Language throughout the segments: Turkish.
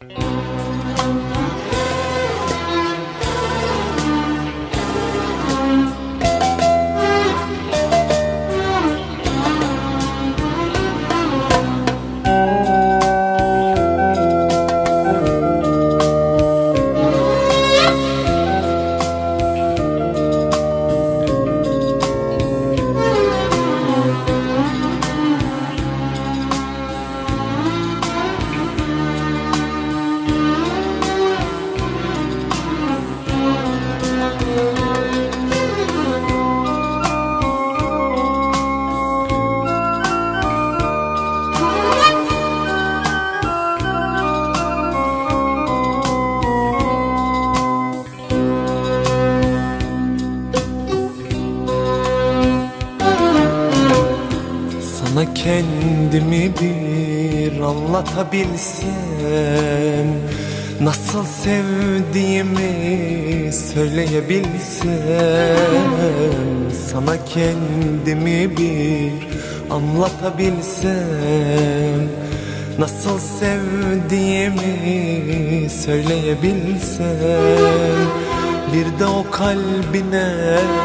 Sana kendimi bir anlatabilsem, nasıl sevdiğimi söyleyebilsem. Sana kendimi bir anlatabilsem, nasıl sevdiğimi söyleyebilsem. Bir de o kalbine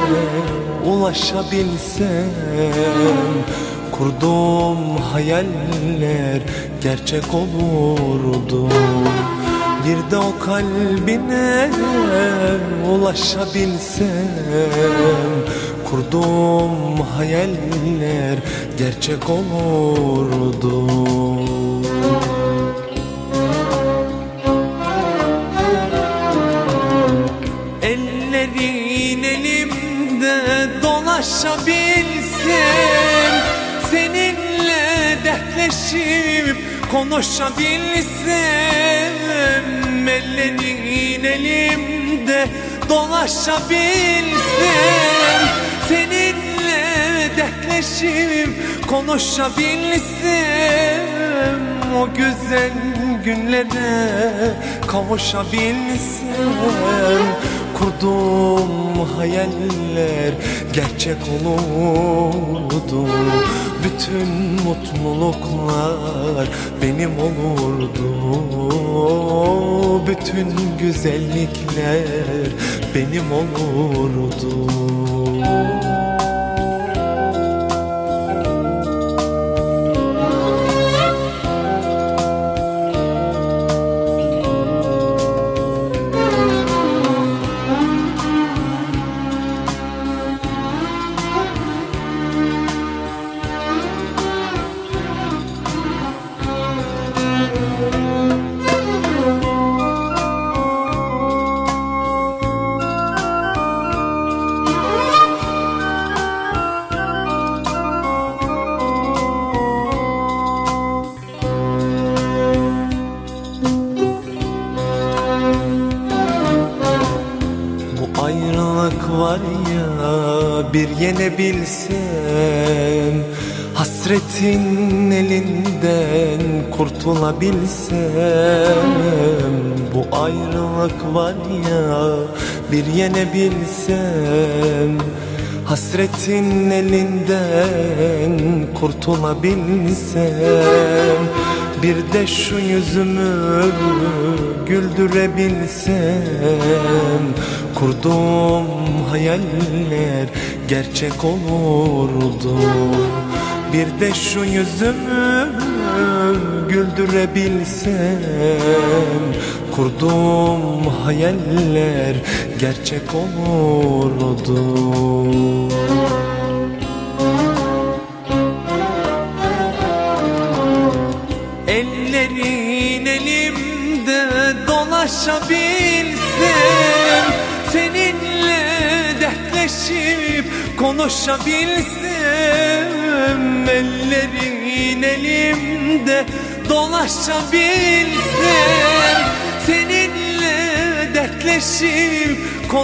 ulaşabilsem, kurduğum hayaller gerçek olurdu. Bir de o kalbine ulaşabilsem, kurduğum hayaller gerçek olurdu. Ellerin elimde dolaşabilsem, seninle dertleşip konuşabilsem. Ellerin elimde dolaşabilsem, seninle dertleşip konuşabilsem. O güzel günlere kavuşabilsem, kurduğum hayaller gerçek olurdu. Bütün mutluluklar benim olurdu. Bütün güzellikler benim olurdu. Ayrılık var ya, bir yenebilsem, hasretin elinden kurtulabilsem. Bu ayrılık var ya, bir yenebilsem, hasretin elinden kurtulabilsem. Bir de şu yüzümü güldürebilsem, kurduğum hayaller gerçek olurdu. Bir de şu yüzümü güldürebilsem, kurduğum hayaller gerçek olurdu. Ellerin elimde dolaşabilsem, seninle dertleşip konuşabilsem. Ellerin elimde dolaşabilsem, seninle dertleşip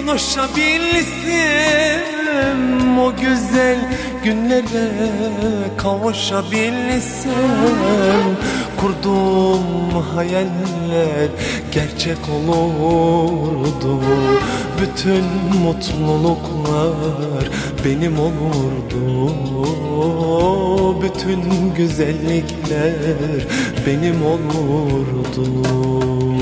konuşabilsem. O güzel günlere kavuşabilsem, kurduğum hayaller gerçek olurdu. bütün mutluluklar benim olurdu. Bütün güzellikler benim olurdu.